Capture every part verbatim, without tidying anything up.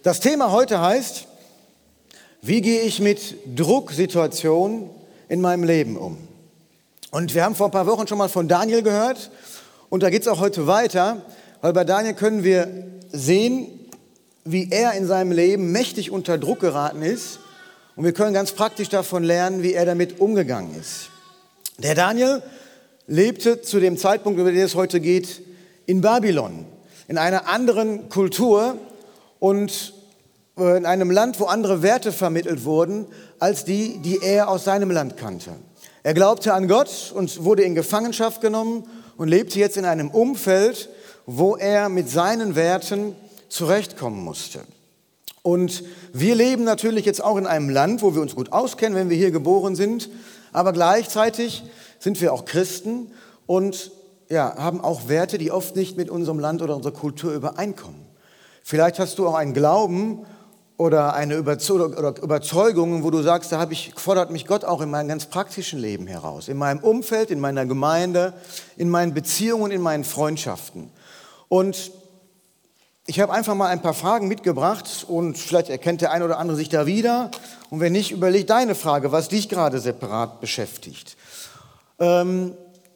Das Thema heute heißt, wie gehe ich mit Drucksituationen in meinem Leben um? Und wir haben vor ein paar Wochen schon mal von Daniel gehört und da geht es auch heute weiter, weil bei Daniel können wir sehen, wie er in seinem Leben mächtig unter Druck geraten ist und wir können ganz praktisch davon lernen, wie er damit umgegangen ist. Der Daniel lebte zu dem Zeitpunkt, über den es heute geht, in Babylon, in einer anderen Kultur und in einem Land, wo andere Werte vermittelt wurden, als die, die er aus seinem Land kannte. Er glaubte an Gott und wurde in Gefangenschaft genommen und lebte jetzt in einem Umfeld, wo er mit seinen Werten zurechtkommen musste. Und wir leben natürlich jetzt auch in einem Land, wo wir uns gut auskennen, wenn wir hier geboren sind, aber gleichzeitig sind wir auch Christen und ja, haben auch Werte, die oft nicht mit unserem Land oder unserer Kultur übereinkommen. Vielleicht hast du auch einen Glauben oder eine Überzeugung, wo du sagst, da habe ich, fordert mich Gott auch in meinem ganz praktischen Leben heraus, in meinem Umfeld, in meiner Gemeinde, in meinen Beziehungen, in meinen Freundschaften. Und ich habe einfach mal ein paar Fragen mitgebracht und vielleicht erkennt der eine oder andere sich da wieder. Und wenn nicht, überleg deine Frage, was dich gerade separat beschäftigt. Ähm,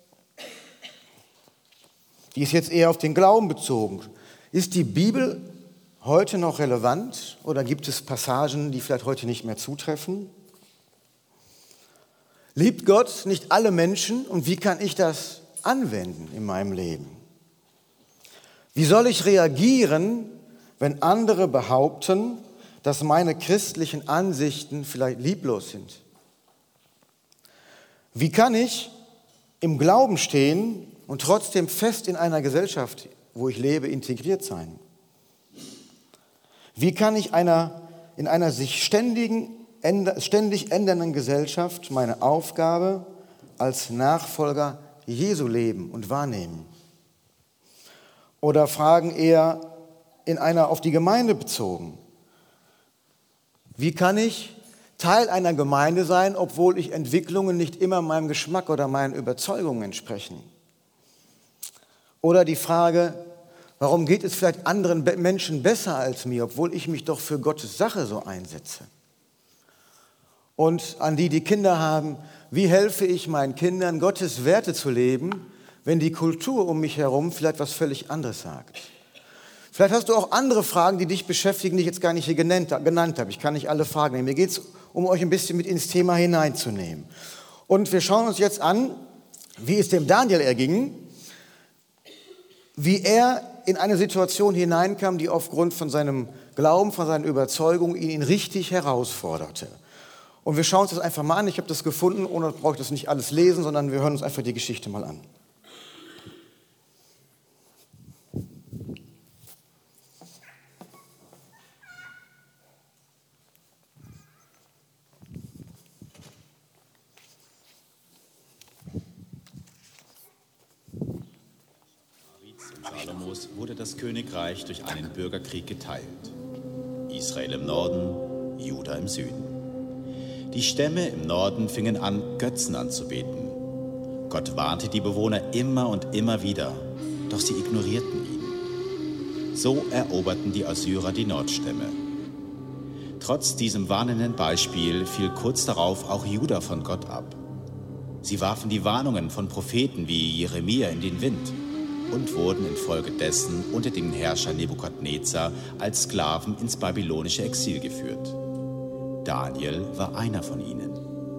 die ist jetzt eher auf den Glauben bezogen. Ist die Bibel heute noch relevant oder gibt es Passagen, die vielleicht heute nicht mehr zutreffen? Liebt Gott nicht alle Menschen und wie kann ich das anwenden in meinem Leben? Wie soll ich reagieren, wenn andere behaupten, dass meine christlichen Ansichten vielleicht lieblos sind? Wie kann ich im Glauben stehen und trotzdem fest in einer Gesellschaft, wo ich lebe, integriert sein? Wie kann ich einer, in einer sich ständigen, ständig ändernden Gesellschaft meine Aufgabe als Nachfolger Jesu leben und wahrnehmen? Oder Fragen eher in einer auf die Gemeinde bezogen. Wie kann ich Teil einer Gemeinde sein, obwohl ich Entwicklungen nicht immer meinem Geschmack oder meinen Überzeugungen entsprechen? Oder die Frage, warum geht es vielleicht anderen Menschen besser als mir, obwohl ich mich doch für Gottes Sache so einsetze? Und an die, die Kinder haben, wie helfe ich meinen Kindern, Gottes Werte zu leben, wenn die Kultur um mich herum vielleicht was völlig anderes sagt? Vielleicht hast du auch andere Fragen, die dich beschäftigen, die ich jetzt gar nicht hier genannt, genannt habe. Ich kann nicht alle Fragen nehmen. Mir geht es, um euch ein bisschen mit ins Thema hineinzunehmen. Und wir schauen uns jetzt an, wie es dem Daniel erging, wie er in eine Situation hineinkam, die aufgrund von seinem Glauben, von seinen Überzeugungen ihn richtig herausforderte. Und wir schauen uns das einfach mal an. Ich habe das gefunden, ohne brauche ich das nicht alles lesen, sondern wir hören uns einfach die Geschichte mal an. Salomos wurde das Königreich durch einen Bürgerkrieg geteilt. Israel im Norden, Juda im Süden. Die Stämme im Norden fingen an, Götzen anzubeten. Gott warnte die Bewohner immer und immer wieder, doch sie ignorierten ihn. So eroberten die Assyrer die Nordstämme. Trotz diesem warnenden Beispiel fiel kurz darauf auch Juda von Gott ab. Sie warfen die Warnungen von Propheten wie Jeremia in den Wind und wurden infolgedessen unter den Herrscher Nebukadnezar als Sklaven ins babylonische Exil geführt. Daniel war einer von ihnen.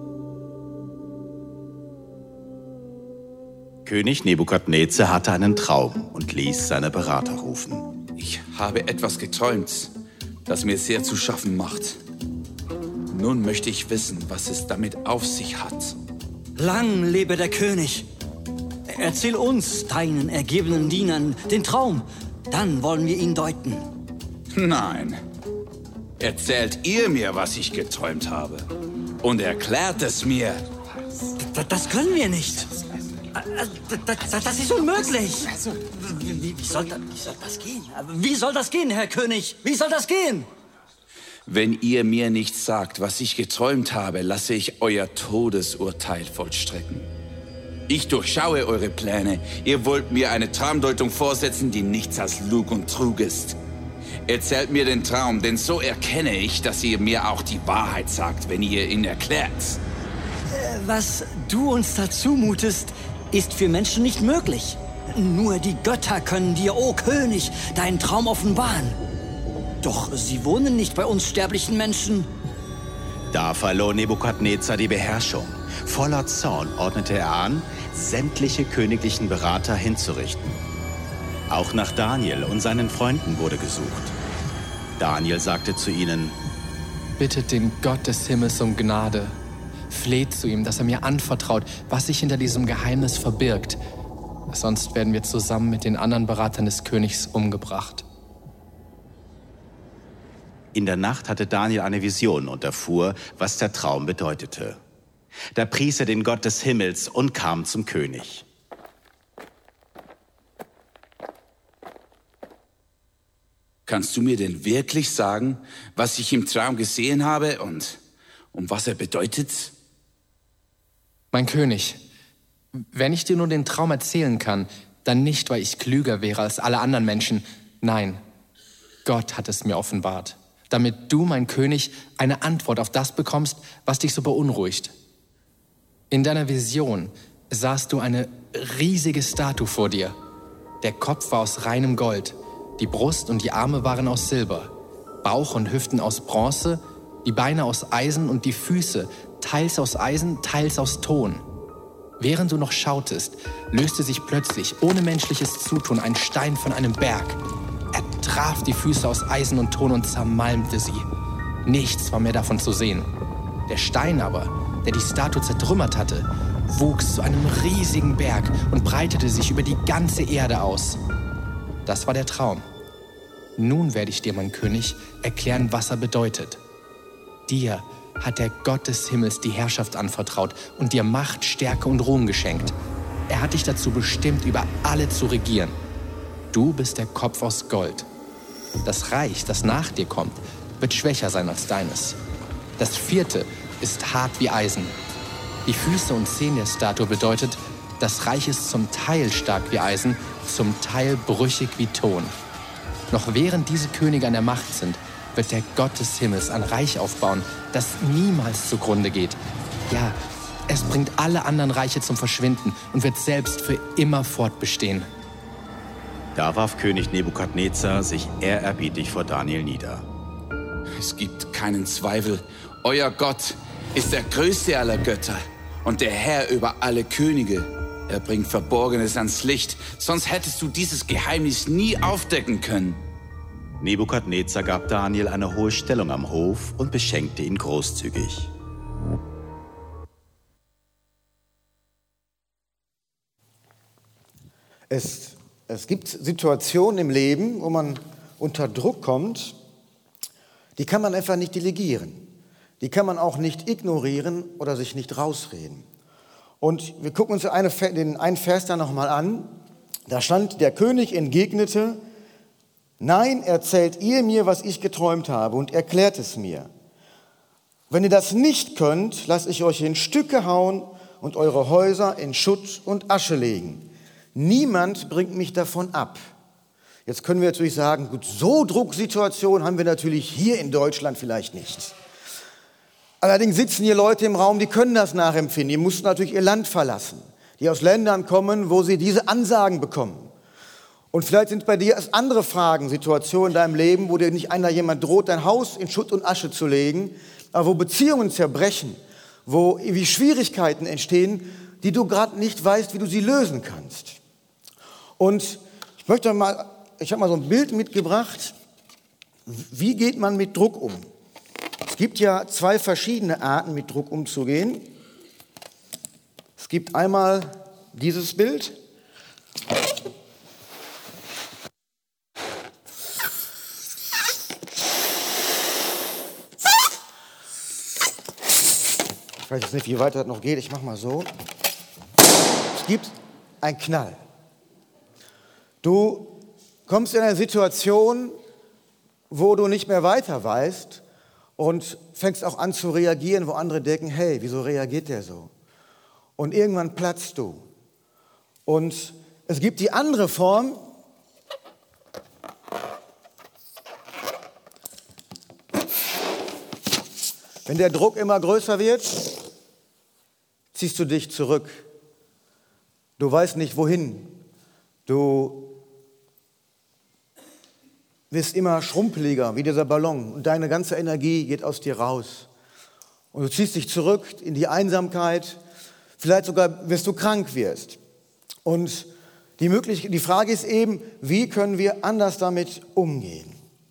König Nebukadnezar hatte einen Traum und ließ seine Berater rufen. Ich habe etwas geträumt, das mir sehr zu schaffen macht. Nun möchte ich wissen, was es damit auf sich hat. Lang lebe der König! Erzähl uns, deinen ergebenen Dienern, den Traum. Dann wollen wir ihn deuten. Nein. Erzählt ihr mir, was ich geträumt habe. Und erklärt es mir. D- das können wir nicht. Das ist unmöglich. Wie, wie, soll das, wie soll das gehen? Wie soll das gehen, Herr König? Wie soll das gehen? Wenn ihr mir nicht sagt, was ich geträumt habe, lasse ich euer Todesurteil vollstrecken. Ich durchschaue eure Pläne. Ihr wollt mir eine Traumdeutung vorsetzen, die nichts als Lug und Trug ist. erzählt mir den Traum, denn so erkenne ich, dass ihr mir auch die Wahrheit sagt, wenn ihr ihn erklärt. Was du uns da zumutest, ist für Menschen nicht möglich. Nur die Götter können dir, o König, deinen Traum offenbaren. Doch sie wohnen nicht bei uns sterblichen Menschen. Da verlor Nebukadnezar die Beherrschung. Voller Zorn ordnete er an, sämtliche königlichen Berater hinzurichten. Auch nach Daniel und seinen Freunden wurde gesucht. Daniel sagte zu ihnen: Bittet den Gott des Himmels um Gnade. Fleht zu ihm, dass er mir anvertraut, was sich hinter diesem Geheimnis verbirgt. Sonst werden wir zusammen mit den anderen Beratern des Königs umgebracht. In der Nacht hatte Daniel eine Vision und erfuhr, was der Traum bedeutete. Da pries er den Gott des Himmels und kam zum König. Kannst du mir denn wirklich sagen, was ich im Traum gesehen habe und um was er bedeutet? Mein König, wenn ich dir nur den Traum erzählen kann, dann nicht, weil ich klüger wäre als alle anderen Menschen. Nein, Gott hat es mir offenbart, damit du, mein König, eine Antwort auf das bekommst, was dich so beunruhigt. In deiner Vision sahst du eine riesige Statue vor dir. Der Kopf war aus reinem Gold, die Brust und die Arme waren aus Silber, Bauch und Hüften aus Bronze, die Beine aus Eisen und die Füße, teils aus Eisen, teils aus Ton. Während du noch schautest, löste sich plötzlich, ohne menschliches Zutun, ein Stein von einem Berg. Er traf die Füße aus Eisen und Ton und zermalmte sie. Nichts war mehr davon zu sehen. Der Stein aber, der die Statue zertrümmert hatte, wuchs zu einem riesigen Berg und breitete sich über die ganze Erde aus. Das war der Traum. Nun werde ich dir, mein König, erklären, was er bedeutet. Dir hat der Gott des Himmels die Herrschaft anvertraut und dir Macht, Stärke und Ruhm geschenkt. Er hat dich dazu bestimmt, über alle zu regieren. Du bist der Kopf aus Gold. Das Reich, das nach dir kommt, wird schwächer sein als deines. Das vierte ist hart wie Eisen. Die Füße und Zehen der Statue bedeutet, das Reich ist zum Teil stark wie Eisen, zum Teil brüchig wie Ton. Noch während diese Könige an der Macht sind, wird der Gott des Himmels ein Reich aufbauen, das niemals zugrunde geht. Ja, es bringt alle anderen Reiche zum Verschwinden und wird selbst für immer fortbestehen. Da warf König Nebukadnezar sich ehrerbietig vor Daniel nieder. Es gibt keinen Zweifel, euer Gott ist der größte aller Götter und der Herr über alle Könige. Er bringt Verborgenes ans Licht, sonst hättest du dieses Geheimnis nie aufdecken können. Nebukadnezar gab Daniel eine hohe Stellung am Hof und beschenkte ihn großzügig. Es, es gibt Situationen im Leben, wo man unter Druck kommt, die kann man einfach nicht delegieren. Die kann man auch nicht ignorieren oder sich nicht rausreden. Und wir gucken uns eine, den einen Vers da nochmal an. Da stand, der König entgegnete: Nein, erzählt ihr mir, was ich geträumt habe, und erklärt es mir. Wenn ihr das nicht könnt, lasse ich euch in Stücke hauen und eure Häuser in Schutt und Asche legen. Niemand bringt mich davon ab. Jetzt können wir natürlich sagen, gut, so Drucksituationen haben wir natürlich hier in Deutschland vielleicht nicht. Allerdings sitzen hier Leute im Raum, die können das nachempfinden. Die mussten natürlich ihr Land verlassen, die aus Ländern kommen, wo sie diese Ansagen bekommen. Und vielleicht sind bei dir andere Fragen, Situationen in deinem Leben, wo dir nicht einer jemand droht, dein Haus in Schutt und Asche zu legen, aber wo Beziehungen zerbrechen, wo irgendwie Schwierigkeiten entstehen, die du gerade nicht weißt, wie du sie lösen kannst. Und ich möchte mal, ich habe mal so ein Bild mitgebracht. Wie geht man mit Druck um? Es gibt ja zwei verschiedene Arten, mit Druck umzugehen. Es gibt einmal dieses Bild. Ich weiß jetzt nicht, wie weit das noch geht. Ich mache mal so. Es gibt einen Knall. Du kommst in eine Situation, wo du nicht mehr weiter weißt und fängst auch an zu reagieren, wo andere denken, hey, wieso reagiert der so? Und irgendwann platzt du. Und es gibt die andere Form, Wenn der Druck immer größer wird, ziehst du dich zurück. Du weißt nicht, wohin. Du wirst immer schrumpeliger wie dieser Ballon und deine ganze Energie geht aus dir raus. Und du ziehst dich zurück in die Einsamkeit, vielleicht sogar, bis du krank wirst. Und die, möglich- die Frage ist eben, wie können wir anders damit umgehen?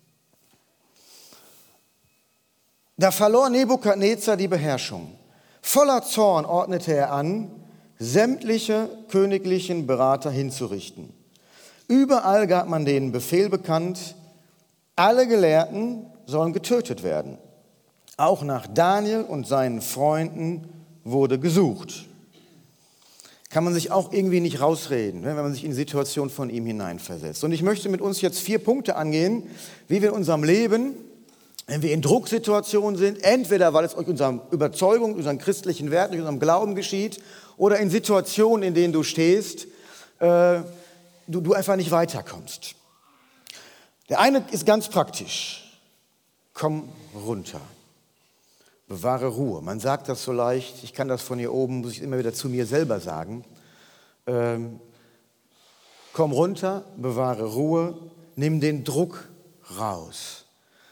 Da verlor Nebukadnezar die Beherrschung. Voller Zorn ordnete er an, sämtliche königlichen Berater hinzurichten. Überall gab man denen Befehl bekannt, alle Gelehrten sollen getötet werden. Auch nach Daniel und seinen Freunden wurde gesucht. Kann man sich auch irgendwie nicht rausreden, wenn man sich in die Situation von ihm hineinversetzt. Und ich möchte mit uns jetzt vier Punkte angehen, wie wir in unserem Leben, wenn wir in Drucksituationen sind, entweder weil es durch unsere Überzeugung, unseren christlichen Werten, durch unseren Glauben geschieht, oder in Situationen, in denen du stehst, äh, du, du einfach nicht weiterkommst. Der eine ist ganz praktisch. Komm runter. Bewahre Ruhe. Man sagt das so leicht, ich kann das von hier oben, muss ich immer wieder zu mir selber sagen. Ähm, komm runter, bewahre Ruhe, nimm den Druck raus.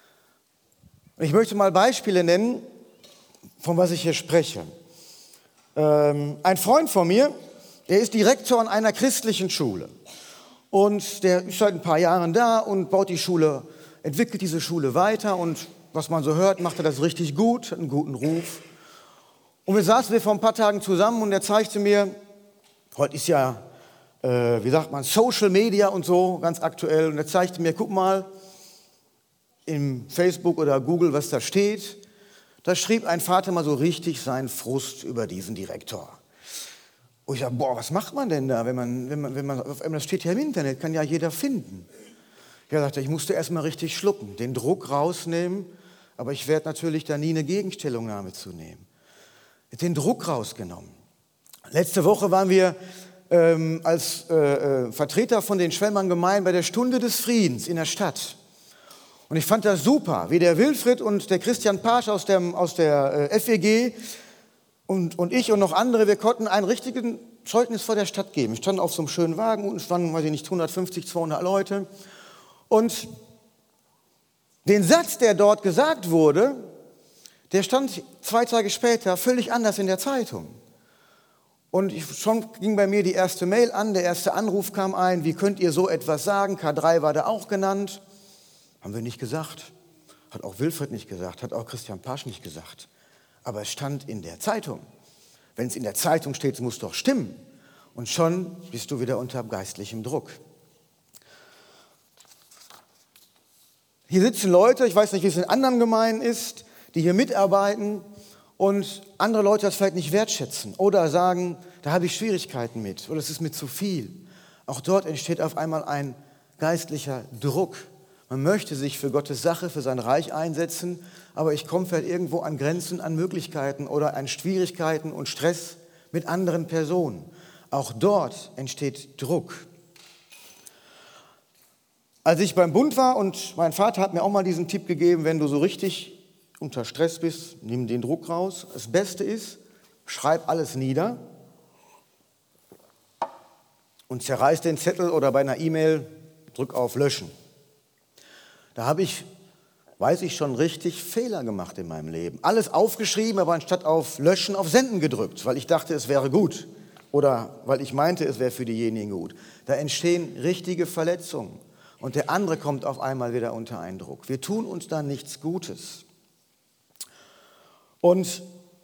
Ich möchte mal Beispiele nennen, von was ich hier spreche. Ähm, ein Freund von mir, der ist Direktor an einer christlichen Schule. Und der ist seit ein paar Jahren da und baut die Schule, entwickelt diese Schule weiter. Und was man so hört, macht er das richtig gut, hat einen guten Ruf. Und wir saßen wir vor ein paar Tagen zusammen und er zeigte mir, heute ist ja, äh, wie sagt man, Social Media und so, ganz aktuell. Und er zeigte mir, guck mal, im Facebook oder Google, was da steht. Da schrieb ein Vater mal so richtig seinen Frust über diesen Direktor. Und ich dachte, boah, was macht man denn da, wenn man, wenn man, wenn man auf einmal, das steht ja im Internet, kann ja jeder finden. Er sagte, ich musste erst mal richtig schlucken, den Druck rausnehmen, aber ich werde natürlich da nie eine Gegenstellungnahme zu nehmen. Den Druck rausgenommen. Letzte Woche waren wir ähm, als äh, äh, Vertreter von den Schwelmern Gemeinden bei der Stunde des Friedens in der Stadt. Und ich fand das super, wie der Wilfried und der Christian Pasch aus der, aus der äh, F E G und, und ich und noch andere, wir konnten ein richtiges Zeugnis vor der Stadt geben. Wir standen auf so einem schönen Wagen, unten standen, weiß ich nicht, hundertfünfzig, zweihundert Leute. Und den Satz, der dort gesagt wurde, der stand zwei Tage später völlig anders in der Zeitung. Und ich, schon ging bei mir die erste Mail an, der erste Anruf kam ein, wie könnt ihr so etwas sagen? K drei war da auch genannt. Haben wir nicht gesagt. Hat auch Wilfried nicht gesagt, hat auch Christian Pasch nicht gesagt. Aber es stand in der Zeitung. Wenn es in der Zeitung steht, es muss doch stimmen. Und schon bist du wieder unter geistlichem Druck. Hier sitzen Leute, ich weiß nicht, wie es in anderen Gemeinden ist, die hier mitarbeiten und andere Leute das vielleicht nicht wertschätzen oder sagen, da habe ich Schwierigkeiten mit oder es ist mir zu viel. Auch dort entsteht auf einmal ein geistlicher Druck. Man möchte sich für Gottes Sache, für sein Reich einsetzen, aber ich komme vielleicht irgendwo an Grenzen, an Möglichkeiten oder an Schwierigkeiten und Stress mit anderen Personen. Auch dort entsteht Druck. Als ich beim Bund war und mein Vater hat mir auch mal diesen Tipp gegeben, wenn du so richtig unter Stress bist, nimm den Druck raus. Das Beste ist, schreib alles nieder und zerreiß den Zettel oder bei einer E-Mail drück auf Löschen. Da habe ich, weiß ich schon, richtig Fehler gemacht in meinem Leben. Alles aufgeschrieben, aber anstatt auf Löschen auf Senden gedrückt, weil ich dachte, es wäre gut oder weil ich meinte, es wäre für diejenigen gut. Da entstehen richtige Verletzungen. Und der andere kommt auf einmal wieder unter Eindruck. Wir tun uns da nichts Gutes. Und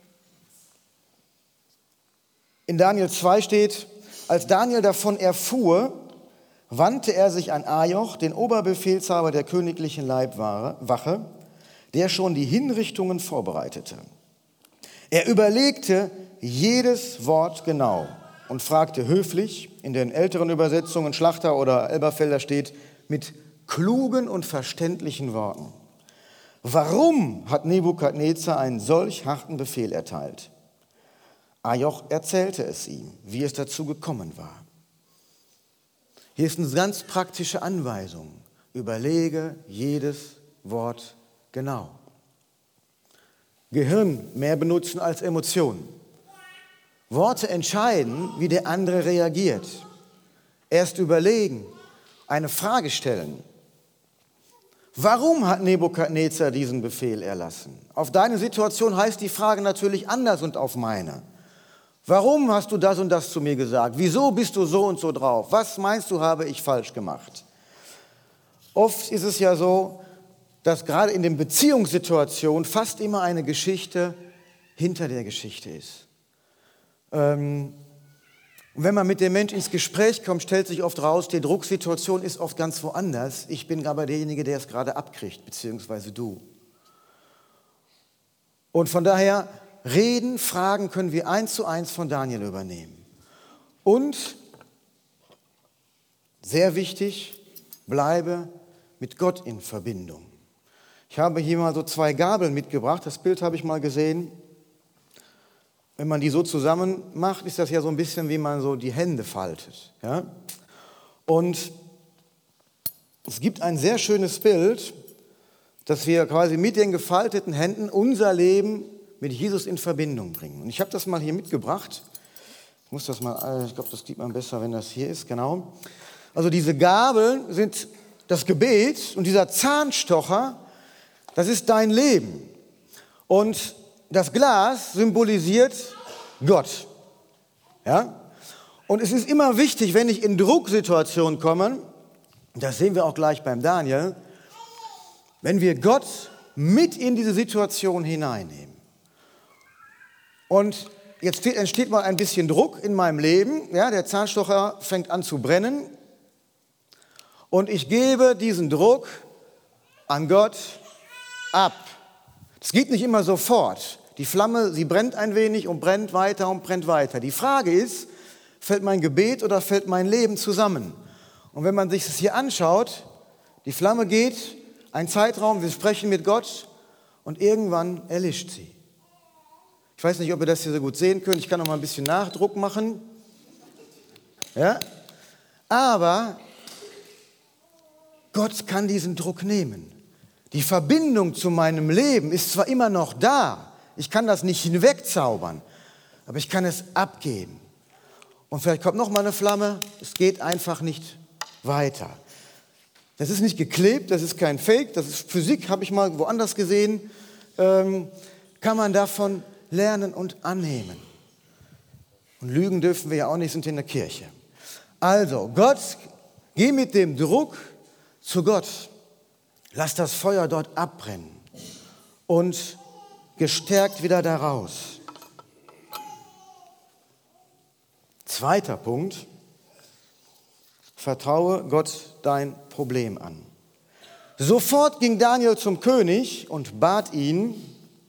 in Daniel zwei steht, als Daniel davon erfuhr, wandte er sich an Ajoch, den Oberbefehlshaber der königlichen Leibwache, der schon die Hinrichtungen vorbereitete. Er überlegte jedes Wort genau und fragte höflich, in den älteren Übersetzungen Schlachter oder Elberfelder steht, mit klugen und verständlichen Worten. Warum hat Nebukadnezar einen solch harten Befehl erteilt? Ajoch erzählte es ihm, wie es dazu gekommen war. Hier ist eine ganz praktische Anweisung. Überlege jedes Wort genau. Gehirn mehr benutzen als Emotionen. Worte entscheiden, wie der andere reagiert. Erst überlegen, eine Frage stellen. Warum hat Nebukadnezar diesen Befehl erlassen? Auf deine Situation heißt die Frage natürlich anders und auf meine. Warum hast du das und das zu mir gesagt? Wieso bist du so und so drauf? Was meinst du, habe ich falsch gemacht? Oft ist es ja so, dass gerade in den Beziehungssituationen fast immer eine Geschichte hinter der Geschichte ist. Ähm, Und wenn man mit dem Menschen ins Gespräch kommt, stellt sich oft raus, die Drucksituation ist oft ganz woanders. Ich bin aber derjenige, der es gerade abkriegt, beziehungsweise du. Und von daher, Reden, Fragen können wir eins zu eins von Daniel übernehmen. Und, sehr wichtig, bleibe mit Gott in Verbindung. Ich habe hier mal so zwei Gabeln mitgebracht, das Bild habe ich mal gesehen. Wenn man die so zusammen macht, ist das ja so ein bisschen, wie man so die Hände faltet. Ja? Und es gibt ein sehr schönes Bild, dass wir quasi mit den gefalteten Händen unser Leben mit Jesus in Verbindung bringen. Und ich habe das mal hier mitgebracht. Ich muss das mal, ich glaube, das sieht man besser, wenn das hier ist, genau. Also diese Gabeln sind das Gebet und dieser Zahnstocher, das ist dein Leben. Und das Glas symbolisiert Gott. Ja? Und es ist immer wichtig, wenn ich in Drucksituationen komme, das sehen wir auch gleich beim Daniel, wenn wir Gott mit in diese Situation hineinnehmen. Und jetzt entsteht mal ein bisschen Druck in meinem Leben. Ja, der Zahnstocher fängt an zu brennen. Und ich gebe diesen Druck an Gott ab. Es geht nicht immer sofort. Die Flamme, sie brennt ein wenig und brennt weiter und brennt weiter. Die Frage ist, fällt mein Gebet oder fällt mein Leben zusammen? Und wenn man sich das hier anschaut, die Flamme geht, ein Zeitraum, wir sprechen mit Gott und irgendwann erlischt sie. Ich weiß nicht, ob ihr das hier so gut sehen könnt. Ich kann noch mal ein bisschen Nachdruck machen. Ja? Aber Gott kann diesen Druck nehmen. Die Verbindung zu meinem Leben ist zwar immer noch da, ich kann das nicht hinwegzaubern, aber ich kann es abgeben. Und vielleicht kommt noch mal eine Flamme, es geht einfach nicht weiter. Das ist nicht geklebt, das ist kein Fake, das ist Physik, habe ich mal woanders gesehen, ähm, kann man davon lernen und annehmen. Und lügen dürfen wir ja auch nicht, sind in der Kirche. Also, Gott, geh mit dem Druck zu Gott. Lass das Feuer dort abbrennen und gestärkt wieder da raus. Zweiter Punkt, vertraue Gott dein Problem an. Sofort ging Daniel zum König und bat ihn,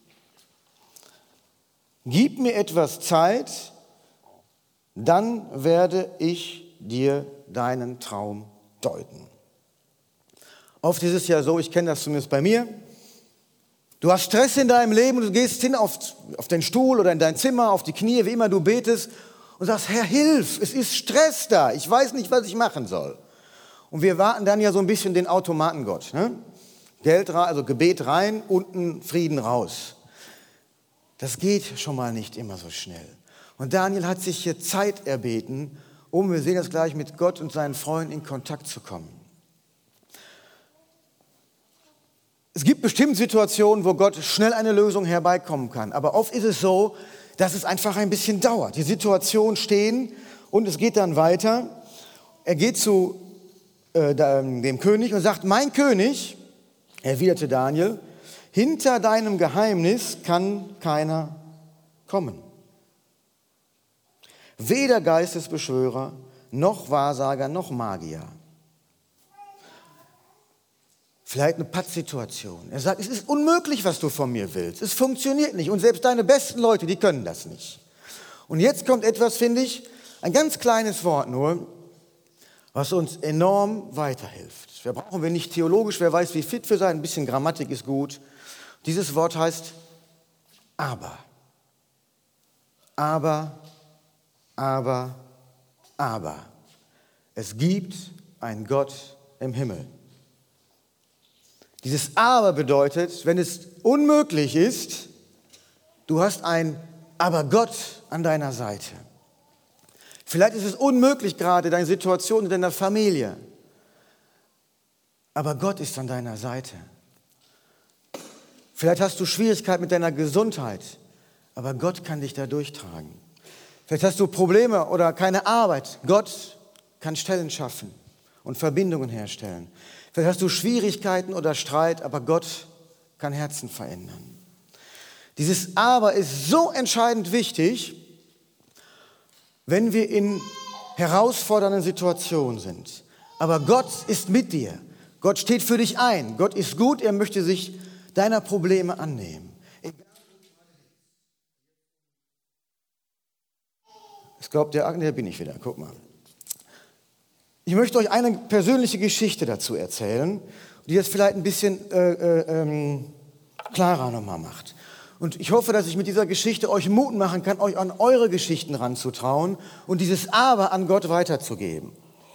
gib mir etwas Zeit, dann werde ich dir deinen Traum deuten. Oft ist es ja so, ich kenne das zumindest bei mir, du hast Stress in deinem Leben und du gehst hin auf, auf den Stuhl oder in dein Zimmer, auf die Knie, wie immer du betest und sagst, Herr, hilf, es ist Stress da, ich weiß nicht, was ich machen soll. Und wir warten dann ja so ein bisschen den Automatengott. Ne? Geld rein, also Gebet rein, unten Frieden raus. Das geht schon mal nicht immer so schnell. Und Daniel hat sich hier Zeit erbeten, um, wir sehen das gleich, mit Gott und seinen Freunden in Kontakt zu kommen. Es gibt bestimmt Situationen, wo Gott schnell eine Lösung herbeikommen kann. Aber oft ist es so, dass es einfach ein bisschen dauert. Die Situationen stehen und es geht dann weiter. Er geht zu äh, dem König und sagt, mein König, erwiderte Daniel, hinter deinem Geheimnis kann keiner kommen. Weder Geistesbeschwörer, noch Wahrsager, noch Magier. Vielleicht eine Pattsituation. Er sagt, es ist unmöglich, was du von mir willst. Es funktioniert nicht. Und selbst deine besten Leute, die können das nicht. Und jetzt kommt etwas, finde ich, ein ganz kleines Wort nur, was uns enorm weiterhilft. Da brauchen wir nicht theologisch, wer weiß, wie fit wir sein. Ein bisschen Grammatik ist gut. Dieses Wort heißt aber. Aber, aber, aber. Es gibt einen Gott im Himmel. Dieses Aber bedeutet, wenn es unmöglich ist, Du hast ein Aber Gott an deiner Seite. Vielleicht ist es unmöglich gerade, deine Situation in deiner Familie. Aber Gott ist an deiner Seite. Vielleicht hast du Schwierigkeiten mit deiner Gesundheit. Aber Gott kann dich da durchtragen. Vielleicht hast du Probleme oder keine Arbeit. Gott kann Stellen schaffen und Verbindungen herstellen. Vielleicht hast du Schwierigkeiten oder Streit, aber Gott kann Herzen verändern. Dieses Aber ist so entscheidend wichtig, wenn wir in herausfordernden Situationen sind. Aber Gott ist mit dir. Gott steht für dich ein. Gott ist gut, er möchte sich deiner Probleme annehmen. Ich glaube, der Agnes, bin ich wieder, guck mal. Ich möchte euch eine persönliche Geschichte dazu erzählen, die das vielleicht ein bisschen äh, äh, ähm, klarer nochmal macht. Und ich hoffe, dass ich mit dieser Geschichte euch Mut machen kann, euch an eure Geschichten ranzutrauen und dieses Aber an Gott weiterzugeben.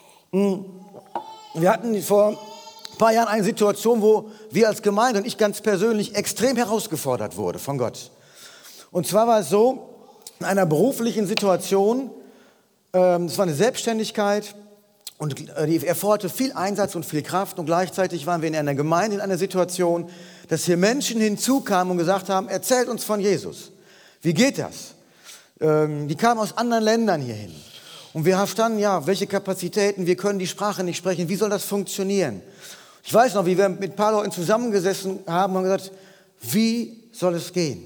Wir hatten vor ein paar Jahren eine Situation, wo wir als Gemeinde und ich ganz persönlich extrem herausgefordert wurde von Gott. Und zwar war es so, in einer beruflichen Situation, ähm, es war eine Selbstständigkeit und die erforderte viel Einsatz und viel Kraft und gleichzeitig waren wir in einer Gemeinde in einer Situation, dass hier Menschen hinzukamen und gesagt haben, erzählt uns von Jesus. Wie geht das? Ähm, die kamen aus anderen Ländern hierhin. Und wir verstanden, ja, welche Kapazitäten, wir können die Sprache nicht sprechen, wie soll das funktionieren? Ich weiß noch, wie wir mit ein paar Leuten zusammengesessen haben und gesagt, wie soll es gehen?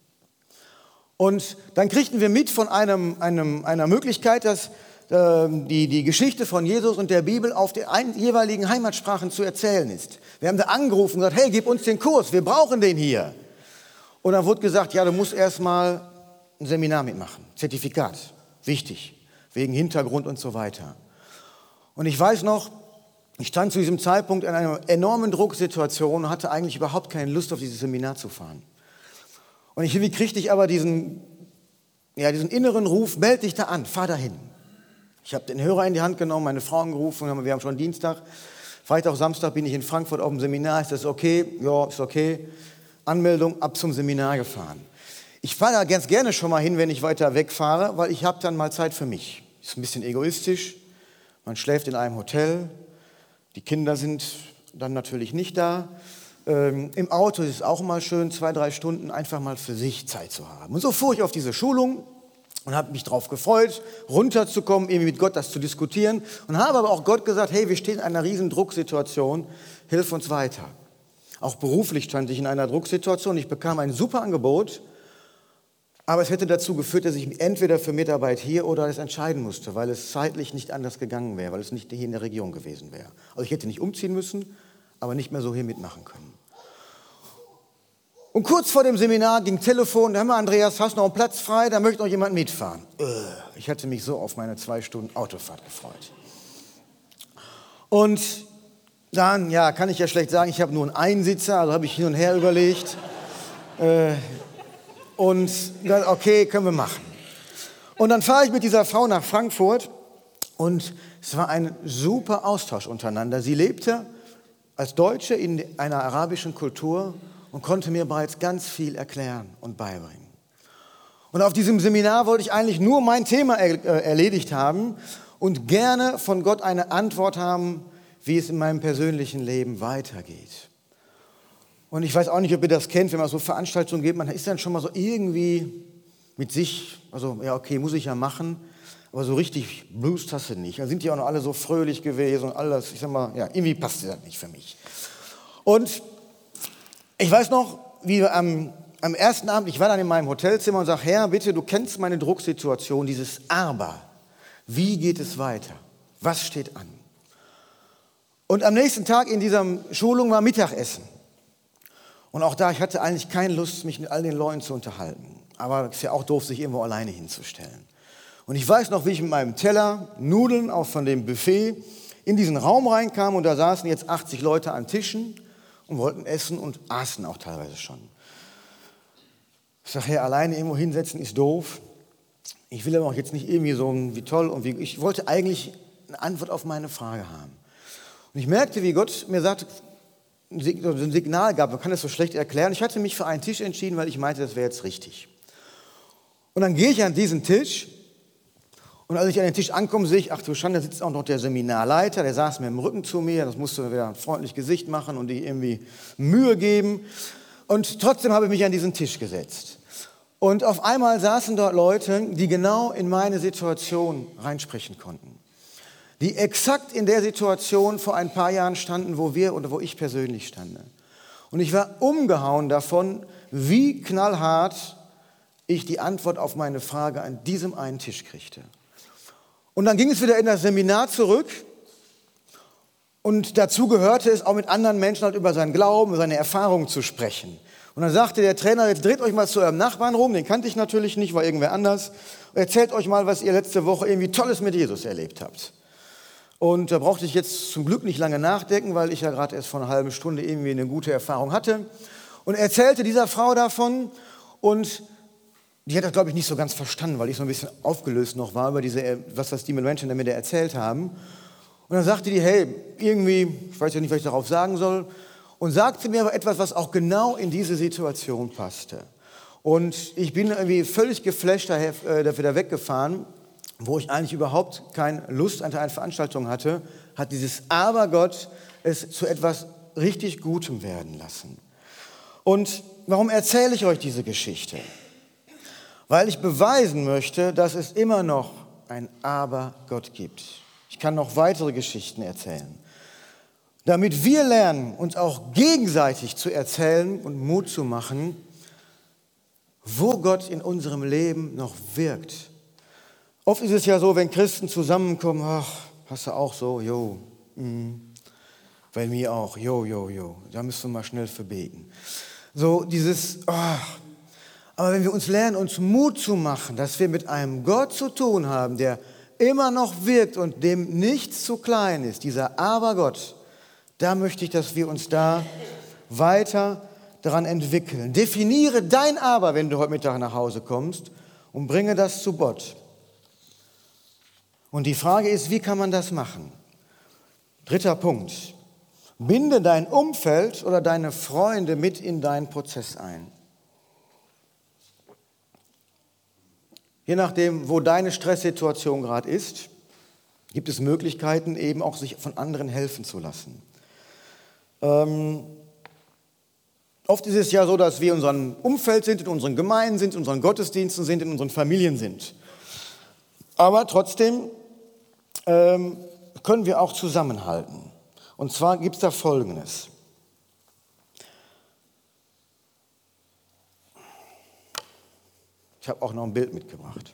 Und dann kriegten wir mit von einem, einem, einer Möglichkeit, dass äh, die, die Geschichte von Jesus und der Bibel auf den ein, jeweiligen Heimatsprachen zu erzählen ist. Wir haben da angerufen und gesagt, hey, gib uns den Kurs, wir brauchen den hier. Und dann wurde gesagt, ja, du musst erst mal ein Seminar mitmachen, Zertifikat, wichtig, wegen Hintergrund und so weiter. Und ich weiß noch, ich stand zu diesem Zeitpunkt in einer enormen Drucksituation und hatte eigentlich überhaupt keine Lust, auf dieses Seminar zu fahren. Und ich, irgendwie kriegte ich aber diesen, ja, diesen inneren Ruf, meld dich da an, fahr dahin. Ich habe den Hörer in die Hand genommen, meine Frau angerufen, wir haben schon Dienstag. Freitag, Samstag bin ich in Frankfurt auf dem Seminar, ist das okay? Ja, ist okay. Anmeldung, ab zum Seminar gefahren. Ich fahre da ganz gerne schon mal hin, wenn ich weiter wegfahre, weil ich habe dann mal Zeit für mich. Ist ein bisschen egoistisch, man schläft in einem Hotel, die Kinder sind dann natürlich nicht da. Ähm, Im Auto ist es auch mal schön, zwei, drei Stunden einfach mal für sich Zeit zu haben. Und so fuhr ich auf diese Schulung und habe mich darauf gefreut, runterzukommen, irgendwie mit Gott das zu diskutieren. Und habe aber auch Gott gesagt, hey, wir stehen in einer riesen Drucksituation, hilf uns weiter. Auch beruflich stand ich in einer Drucksituation. Ich bekam ein super Angebot, aber es hätte dazu geführt, dass ich entweder für Mitarbeit hier oder es entscheiden musste, weil es zeitlich nicht anders gegangen wäre, weil es nicht hier in der Region gewesen wäre. Also ich hätte nicht umziehen müssen, aber nicht mehr so hier mitmachen können. Und kurz vor dem Seminar ging Telefon, hör mal Andreas, hast du noch einen Platz frei, da möchte noch jemand mitfahren. Ich hatte mich so auf meine zwei Stunden Autofahrt gefreut. Und dann, ja, kann ich ja schlecht sagen, ich habe nur einen Einsitzer, also habe ich hin und her überlegt. Und dann, okay, können wir machen. Und dann fahre ich mit dieser Frau nach Frankfurt und es war ein super Austausch untereinander. Sie lebte als Deutsche in einer arabischen Kultur und konnte mir bereits ganz viel erklären und beibringen. Und auf diesem Seminar wollte ich eigentlich nur mein Thema er, äh, erledigt haben und gerne von Gott eine Antwort haben, wie es in meinem persönlichen Leben weitergeht. Und ich weiß auch nicht, ob ihr das kennt, wenn man so Veranstaltungen geht, man ist dann schon mal so irgendwie mit sich, also ja okay, muss ich ja machen, aber so richtig Blues hast du nicht. Da sind die auch noch alle so fröhlich gewesen und alles, ich sag mal, ja, irgendwie passt das nicht für mich. Und ich weiß noch, wie wir am, am ersten Abend, ich war dann in meinem Hotelzimmer und sage, Herr, bitte, du kennst meine Drucksituation, dieses Aber. Wie geht es weiter? Was steht an? Und am nächsten Tag in dieser Schulung war Mittagessen. Und auch da, ich hatte eigentlich keine Lust, mich mit all den Leuten zu unterhalten. Aber es ist ja auch doof, sich irgendwo alleine hinzustellen. Und ich weiß noch, wie ich mit meinem Teller, Nudeln auch von dem Buffet, in diesen Raum reinkam und da saßen jetzt achtzig Leute an Tischen und wollten essen und aßen auch teilweise schon. Ich sage, Herr, alleine irgendwo hinsetzen ist doof. Ich will aber auch jetzt nicht irgendwie so, wie toll und wie, ich wollte eigentlich eine Antwort auf meine Frage haben. Und ich merkte, wie Gott mir sagte, ein Signal gab, man kann das so schlecht erklären. Ich hatte mich für einen Tisch entschieden, weil ich meinte, das wäre jetzt richtig. Und dann gehe ich an diesen Tisch und als ich an den Tisch ankomme, sehe ich, ach du Schande, da sitzt auch noch der Seminarleiter, der saß mir im Rücken zu mir, das musste wieder ein freundliches Gesicht machen und die irgendwie Mühe geben. Und trotzdem habe ich mich an diesen Tisch gesetzt. Und auf einmal saßen dort Leute, die genau in meine Situation reinsprechen konnten. Die exakt in der Situation vor ein paar Jahren standen, wo wir oder wo ich persönlich stande. Und ich war umgehauen davon, wie knallhart ich die Antwort auf meine Frage an diesem einen Tisch kriegte. Und dann ging es wieder in das Seminar zurück und dazu gehörte es auch mit anderen Menschen halt über seinen Glauben, seine Erfahrungen zu sprechen. Und dann sagte der Trainer, jetzt dreht euch mal zu eurem Nachbarn rum, den kannte ich natürlich nicht, war irgendwer anders, und erzählt euch mal, was ihr letzte Woche irgendwie Tolles mit Jesus erlebt habt. Und da brauchte ich jetzt zum Glück nicht lange nachdenken, weil ich ja gerade erst vor einer halben Stunde irgendwie eine gute Erfahrung hatte. Und er erzählte dieser Frau davon und die hat das, glaube ich, nicht so ganz verstanden, weil ich so ein bisschen aufgelöst noch war über diese, was, was die Menschen mir da erzählt haben. Und dann sagte die, hey, irgendwie, ich weiß ja nicht, was ich darauf sagen soll, und sagte mir aber etwas, was auch genau in diese Situation passte. Und ich bin irgendwie völlig geflasht daher, äh, dafür da weggefahren, wo ich eigentlich überhaupt keine Lust an einer Veranstaltung hatte, hat dieses Aber Gott es zu etwas richtig Gutem werden lassen. Und warum erzähle ich euch diese Geschichte? Weil ich beweisen möchte, dass es immer noch ein Aber Gott gibt. Ich kann noch weitere Geschichten erzählen. Damit wir lernen, uns auch gegenseitig zu erzählen und Mut zu machen, wo Gott in unserem Leben noch wirkt. Oft ist es ja so, wenn Christen zusammenkommen, ach, hast du auch so, jo, mm, bei mir auch, jo, jo, jo, da müssen wir mal schnell für beten. So dieses, ach, aber wenn wir uns lernen, uns Mut zu machen, dass wir mit einem Gott zu tun haben, der immer noch wirkt und dem nichts zu klein ist, dieser Aber-Gott, da möchte ich, dass wir uns da weiter daran entwickeln. Definiere dein Aber, wenn du heute Mittag nach Hause kommst, und bringe das zu Gott. Und die Frage ist, wie kann man das machen? Dritter Punkt. Binde dein Umfeld oder deine Freunde mit in deinen Prozess ein. Je nachdem, wo deine Stresssituation gerade ist, gibt es Möglichkeiten, eben auch sich von anderen helfen zu lassen. Ähm, oft ist es ja so, dass wir in unserem Umfeld sind, in unseren Gemeinden sind, in unseren Gottesdiensten sind, in unseren Familien sind. Aber trotzdem ähm, können wir auch zusammenhalten. Und zwar gibt es da Folgendes. Ich habe auch noch ein Bild mitgebracht.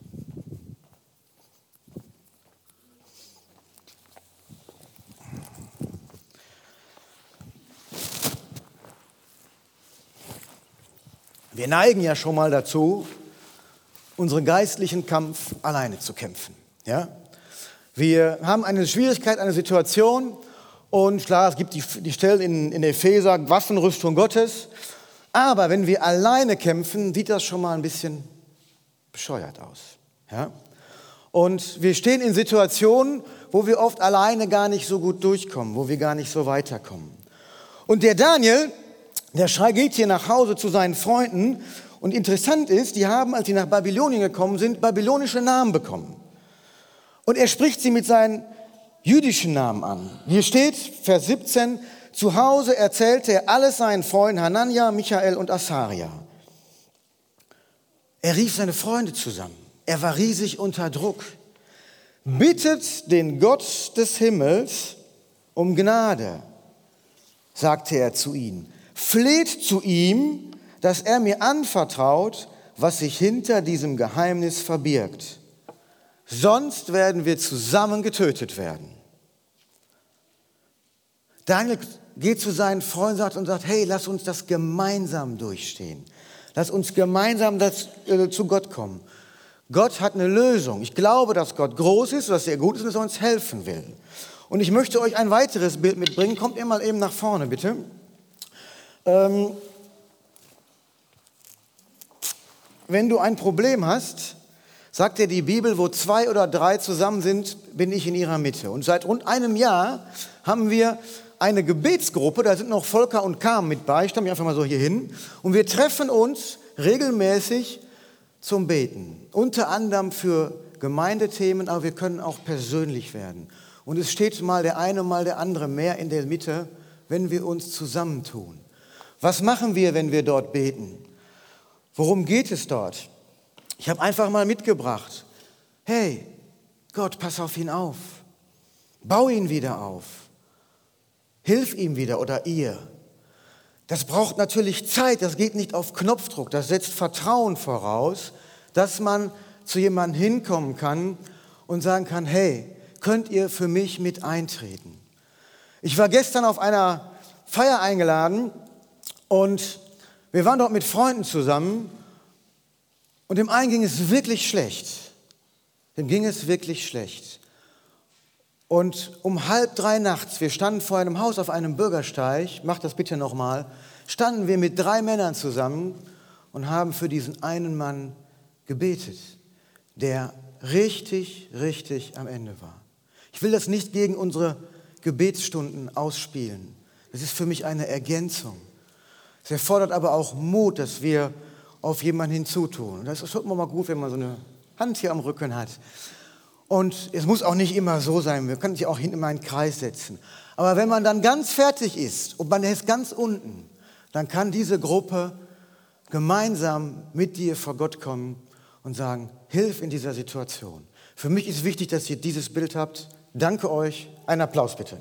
Wir neigen ja schon mal dazu, unseren geistlichen Kampf alleine zu kämpfen. Ja? Wir haben eine Schwierigkeit, eine Situation und klar, es gibt die, die Stellen in, in Epheser, Waffenrüstung Gottes, aber wenn wir alleine kämpfen, sieht das schon mal ein bisschen bescheuert aus. Ja? Und wir stehen in Situationen, wo wir oft alleine gar nicht so gut durchkommen, wo wir gar nicht so weiterkommen. Und der Daniel, der geht hier nach Hause zu seinen Freunden und interessant ist, die haben, als sie nach Babylonien gekommen sind, babylonische Namen bekommen. Und er spricht sie mit seinen jüdischen Namen an. Hier steht, Vers siebzehn, zu Hause erzählte er alles seinen Freunden Hanania, Michael und Asaria. Er rief seine Freunde zusammen. Er war riesig unter Druck. Bittet den Gott des Himmels um Gnade, sagte er zu ihnen. Fleht zu ihm, dass er mir anvertraut, was sich hinter diesem Geheimnis verbirgt. Sonst werden wir zusammen getötet werden. Daniel geht zu seinen Freunden und sagt, hey, lass uns das gemeinsam durchstehen. Lass uns gemeinsam das, äh, zu Gott kommen. Gott hat eine Lösung. Ich glaube, dass Gott groß ist, dass er gut ist und dass er uns helfen will. Und ich möchte euch ein weiteres Bild mitbringen. Kommt ihr mal eben nach vorne, bitte. Ähm, wenn du ein Problem hast, sagt dir die Bibel, wo zwei oder drei zusammen sind, bin ich in ihrer Mitte. Und seit rund einem Jahr haben wir eine Gebetsgruppe, da sind noch Volker und Carmen mit bei, ich stelle mich einfach mal so hier hin, und wir treffen uns regelmäßig zum Beten, unter anderem für Gemeindethemen, aber wir können auch persönlich werden. Und es steht mal der eine, mal der andere mehr in der Mitte, wenn wir uns zusammentun. Was machen wir, wenn wir dort beten? Worum geht es dort? Ich habe einfach mal mitgebracht, hey, Gott, pass auf ihn auf, bau ihn wieder auf, hilf ihm wieder oder ihr. Das braucht natürlich Zeit, das geht nicht auf Knopfdruck, das setzt Vertrauen voraus, dass man zu jemandem hinkommen kann und sagen kann, hey, könnt ihr für mich mit eintreten? Ich war gestern auf einer Feier eingeladen und wir waren dort mit Freunden zusammen und dem einen ging es wirklich schlecht. Dem ging es wirklich schlecht. Und um halb drei nachts, wir standen vor einem Haus auf einem Bürgersteig, mach das bitte nochmal, standen wir mit drei Männern zusammen und haben für diesen einen Mann gebetet, der richtig, richtig am Ende war. Ich will das nicht gegen unsere Gebetsstunden ausspielen. Das ist für mich eine Ergänzung. Es erfordert aber auch Mut, dass wir auf jemanden hinzutun. Und das ist schon mal gut, wenn man so eine Hand hier am Rücken hat. Und es muss auch nicht immer so sein, wir können sich auch hinten in einen Kreis setzen. Aber wenn man dann ganz fertig ist und man ist ganz unten, dann kann diese Gruppe gemeinsam mit dir vor Gott kommen und sagen, hilf in dieser Situation. Für mich ist wichtig, dass ihr dieses Bild habt. Danke euch. Einen Applaus bitte.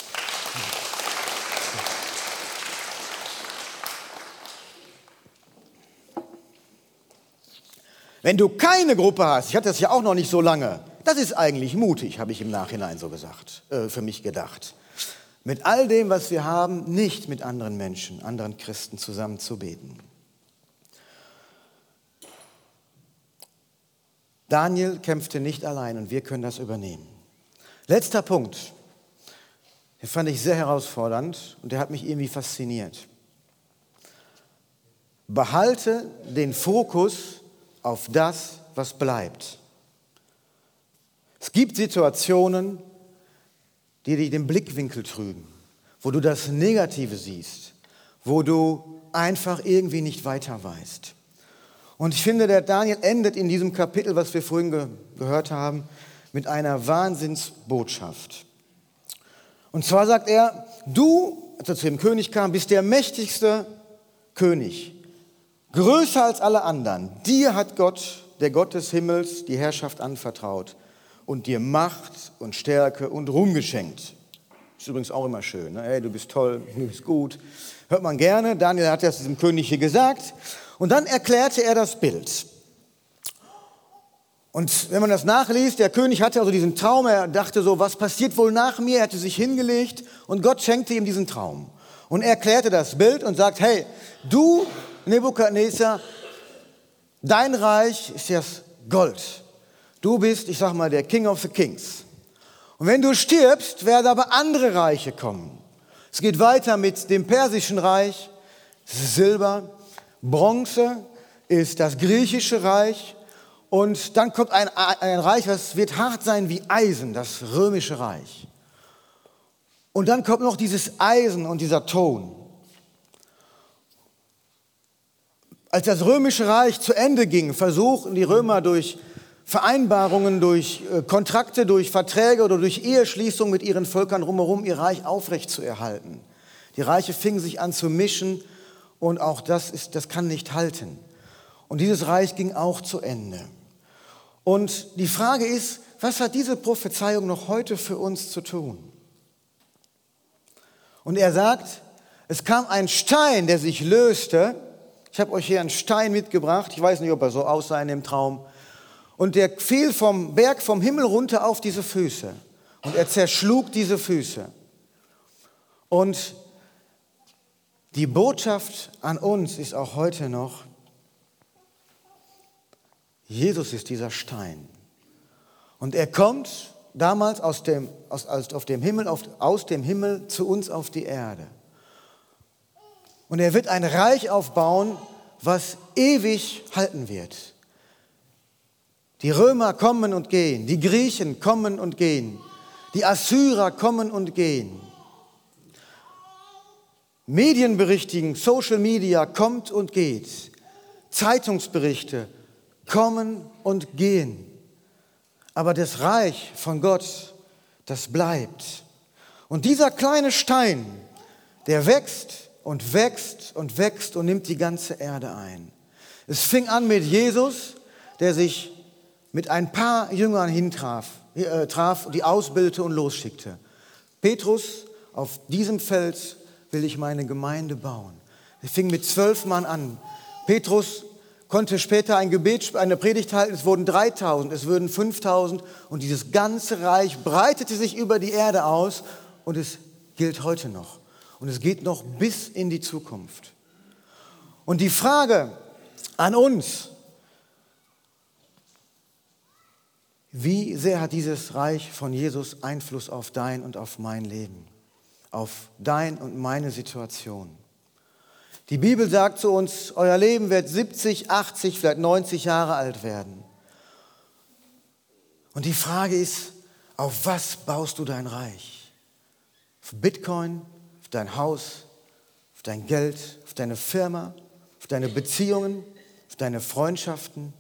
Wenn du keine Gruppe hast, ich hatte das ja auch noch nicht so lange, das ist eigentlich mutig, habe ich im Nachhinein so gesagt, äh, für mich gedacht. Mit all dem, was wir haben, nicht mit anderen Menschen, anderen Christen zusammen zu beten. Daniel kämpfte nicht allein und wir können das übernehmen. Letzter Punkt, den fand ich sehr herausfordernd und der hat mich irgendwie fasziniert. Behalte den Fokus auf das, was bleibt. Es gibt Situationen, die dir den Blickwinkel trüben, wo du das Negative siehst, wo du einfach irgendwie nicht weiter weißt. Und ich finde, der Daniel endet in diesem Kapitel, was wir vorhin ge- gehört haben, mit einer Wahnsinnsbotschaft. Und zwar sagt er, du, als er zu dem König kam, bist der mächtigste König, größer als alle anderen. Dir hat Gott, der Gott des Himmels, die Herrschaft anvertraut und dir Macht und Stärke und Ruhm geschenkt. Ist übrigens auch immer schön, ne? Hey, du bist toll, du bist gut. Hört man gerne. Daniel hat das diesem König hier gesagt. Und dann erklärte er das Bild. Und wenn man das nachliest, der König hatte also diesen Traum, er dachte so, was passiert wohl nach mir? Er hatte sich hingelegt und Gott schenkte ihm diesen Traum. Und er erklärte das Bild und sagt, hey, du, Nebukadnezar, dein Reich ist das Gold. Du bist, ich sag mal, der King of the Kings. Und wenn du stirbst, werden aber andere Reiche kommen. Es geht weiter mit dem Persischen Reich, das ist Silber. Bronze ist das griechische Reich. Und dann kommt ein, ein Reich, das wird hart sein wie Eisen, das römische Reich. Und dann kommt noch dieses Eisen und dieser Ton. Als das römische Reich zu Ende ging, versuchten die Römer durch Vereinbarungen, durch Kontrakte, durch Verträge oder durch Eheschließungen mit ihren Völkern drumherum ihr Reich aufrechtzuerhalten. Die Reiche fingen sich an zu mischen und auch das, ist, das kann nicht halten. Und dieses Reich ging auch zu Ende. Und die Frage ist, was hat diese Prophezeiung noch heute für uns zu tun? Und er sagt, es kam ein Stein, der sich löste. Ich habe euch hier einen Stein mitgebracht. Ich weiß nicht, ob er so aussah in dem Traum. Und der fiel vom Berg, vom Himmel runter auf diese Füße. Und er zerschlug diese Füße. Und die Botschaft an uns ist auch heute noch, Jesus ist dieser Stein. Und er kommt damals aus dem, aus, aus, auf dem Himmel, auf, aus dem Himmel zu uns auf die Erde. Und er wird ein Reich aufbauen, was ewig halten wird. Die Römer kommen und gehen, die Griechen kommen und gehen, die Assyrer kommen und gehen. Medienberichtigen, Social Media kommt und geht. Zeitungsberichte kommen und gehen. Aber das Reich von Gott, das bleibt. Und dieser kleine Stein, der wächst und wächst und wächst und nimmt die ganze Erde ein. Es fing an mit Jesus, der sich mit ein paar Jüngern hintraf, äh, traf, die ausbildete und losschickte. Petrus, auf diesem Fels will ich meine Gemeinde bauen. Es fing mit zwölf Mann an. Petrus konnte später ein Gebet, eine Predigt halten. Es wurden dreitausend, es wurden fünftausend und dieses ganze Reich breitete sich über die Erde aus und es gilt heute noch. Und es geht noch bis in die Zukunft. Und die Frage an uns: Wie sehr hat dieses Reich von Jesus Einfluss auf dein und auf mein Leben, auf dein und meine Situation? Die Bibel sagt zu uns, euer Leben wird siebzig, achtzig, vielleicht neunzig Jahre alt werden. Und die Frage ist, auf was baust du dein Reich? Auf Bitcoin, auf dein Haus, auf dein Geld, auf deine Firma, auf deine Beziehungen, auf deine Freundschaften?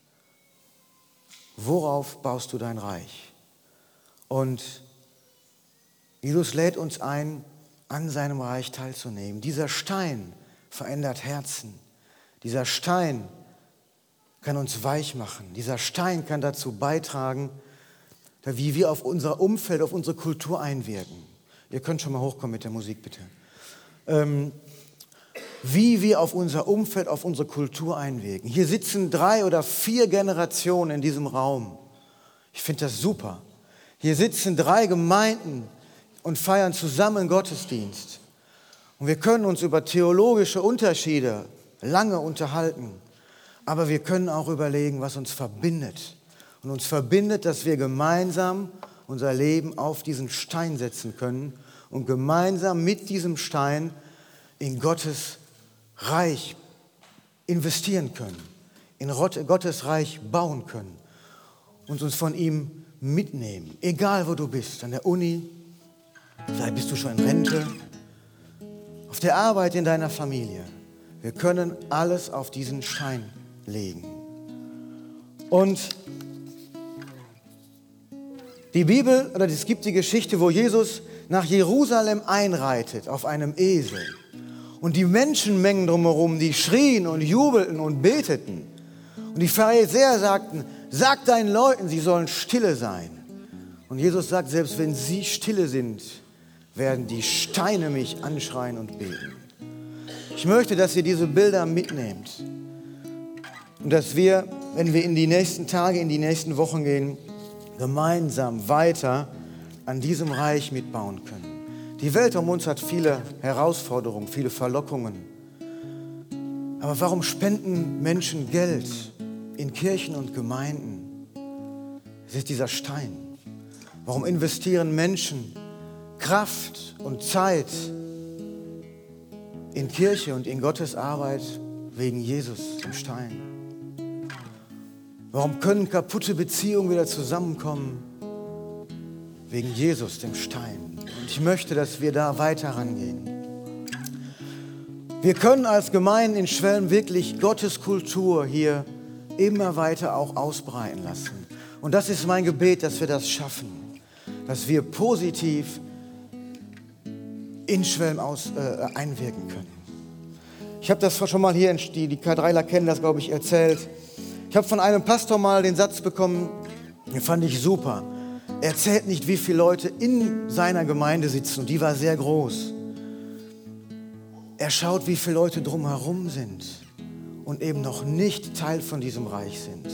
Worauf baust du dein Reich? Und Jesus lädt uns ein, an seinem Reich teilzunehmen. Dieser Stein verändert Herzen. Dieser Stein kann uns weich machen. Dieser Stein kann dazu beitragen, wie wir auf unser Umfeld, auf unsere Kultur einwirken. Ihr könnt schon mal hochkommen mit der Musik, bitte. Ähm, wie wir auf unser Umfeld, auf unsere Kultur einwirken. Hier sitzen drei oder vier Generationen in diesem Raum. Ich finde das super. Hier sitzen drei Gemeinden und feiern zusammen Gottesdienst. Und wir können uns über theologische Unterschiede lange unterhalten. Aber wir können auch überlegen, was uns verbindet. Und uns verbindet, dass wir gemeinsam unser Leben auf diesen Stein setzen können und gemeinsam mit diesem Stein in Gottes Reich investieren können, in Gottes Reich bauen können und uns von ihm mitnehmen. Egal, wo du bist, an der Uni, vielleicht bist du schon in Rente, auf der Arbeit, in deiner Familie. Wir können alles auf diesen Stein legen. Und die Bibel, oder es gibt die Geschichte, wo Jesus nach Jerusalem einreitet auf einem Esel. Und die Menschenmengen drumherum, die schrien und jubelten und beteten. Und die Pharisäer sagten, sag deinen Leuten, sie sollen stille sein. Und Jesus sagt, selbst wenn sie stille sind, werden die Steine mich anschreien und beten. Ich möchte, dass ihr diese Bilder mitnehmt. Und dass wir, wenn wir in die nächsten Tage, in die nächsten Wochen gehen, gemeinsam weiter an diesem Reich mitbauen können. Die Welt um uns hat viele Herausforderungen, viele Verlockungen. Aber warum spenden Menschen Geld in Kirchen und Gemeinden? Es ist dieser Stein. Warum investieren Menschen Kraft und Zeit in Kirche und in Gottes Arbeit? Wegen Jesus, dem Stein. Warum können kaputte Beziehungen wieder zusammenkommen? Wegen Jesus, dem Stein. Und ich möchte, dass wir da weiter rangehen. Wir können als Gemeinden in Schwelm wirklich Gottes Kultur hier immer weiter auch ausbreiten lassen. Und das ist mein Gebet, dass wir das schaffen. Dass wir positiv in Schwelm aus, äh, einwirken können. Ich habe das schon mal hier, die, die Kadreiler kennen das, glaube ich, erzählt. Ich habe von einem Pastor mal den Satz bekommen, den fand ich super. Er erzählt nicht, wie viele Leute in seiner Gemeinde sitzen, und die war sehr groß. Er schaut, wie viele Leute drumherum sind und eben noch nicht Teil von diesem Reich sind.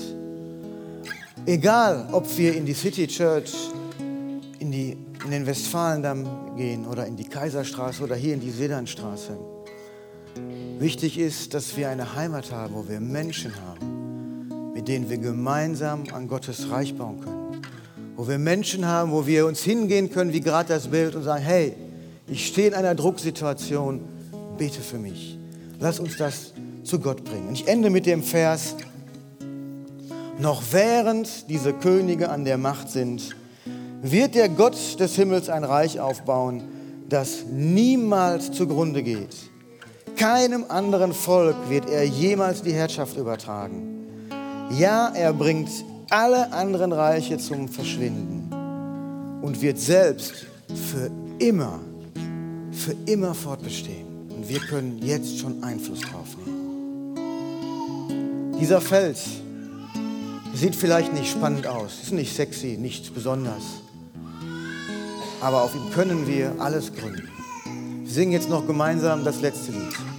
Egal, ob wir in die City Church, in, die, in den Westfalendamm gehen oder in die Kaiserstraße oder hier in die Sedernstraße. Wichtig ist, dass wir eine Heimat haben, wo wir Menschen haben, mit denen wir gemeinsam an Gottes Reich bauen können. Wo wir Menschen haben, wo wir uns hingehen können, wie gerade das Bild, und sagen, hey, ich stehe in einer Drucksituation, bete für mich. Lass uns das zu Gott bringen. Und ich ende mit dem Vers, noch während diese Könige an der Macht sind, wird der Gott des Himmels ein Reich aufbauen, das niemals zugrunde geht. Keinem anderen Volk wird er jemals die Herrschaft übertragen. Ja, er bringt alle anderen Reiche zum Verschwinden und wird selbst für immer, für immer fortbestehen. Und wir können jetzt schon Einfluss drauf nehmen. Dieser Fels sieht vielleicht nicht spannend aus, ist nicht sexy, nichts Besonderes. Aber auf ihm können wir alles gründen. Wir singen jetzt noch gemeinsam das letzte Lied.